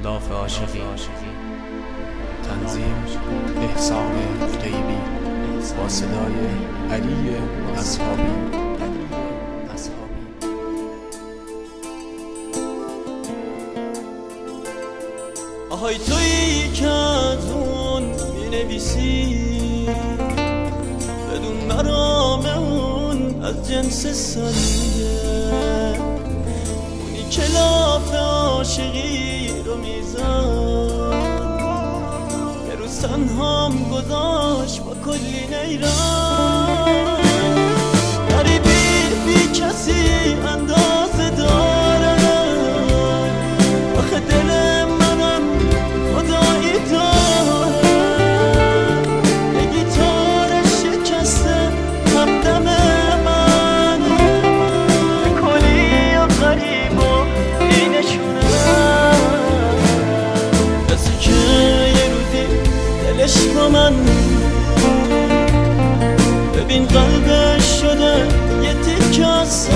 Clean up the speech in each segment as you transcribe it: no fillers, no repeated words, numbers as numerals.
انعطاف عاشقی. تنظیم احسان غیبی با صدای علی اصحابی. آهای تویی که از اون می‌نویسی بدون مرام اون از جنس سنگه، اونی که لاف عاشقی رو میزن به رو تنهام گذاشت با کلی نیران. غریبی بی کسی اندازه داره، آخه دل منم خدایی داره. یه گیتار شکسته همدم من، کلی و غریب و اینشونه. کسی که یه روزی دلش با من، ببین قلبش شده یه تیکه از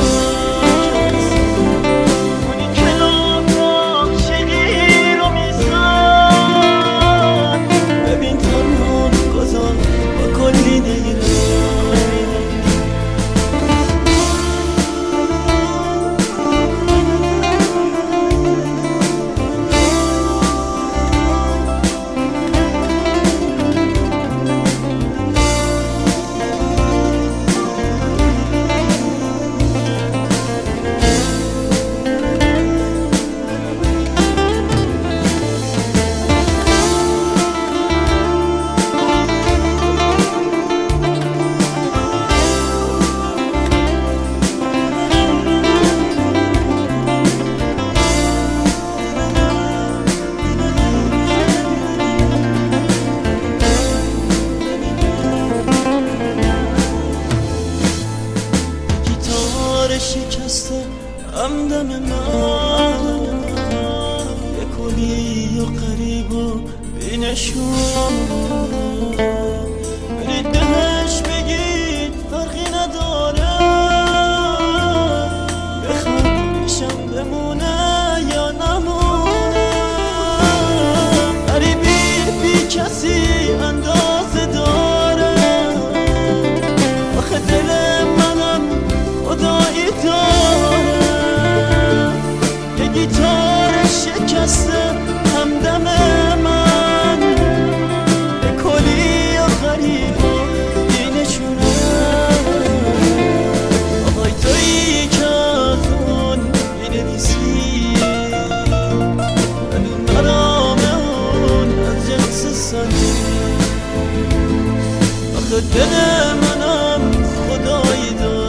شکسته همدم من، یه کلی و قریب و بینشون. برید بهش بگید فرقی نداره، بخواد پیشم بمونه یا نمونه. غریبی بی کسی اندازه داره، آخه دل منم خدایی داره. یه گیتار شکسته همدم من، یه کلی و غریب و اینشونه. آهای تویی که از اون می‌نویسی بدون مرام اون از جنس سنگی، آخه دل منم خدایی داره.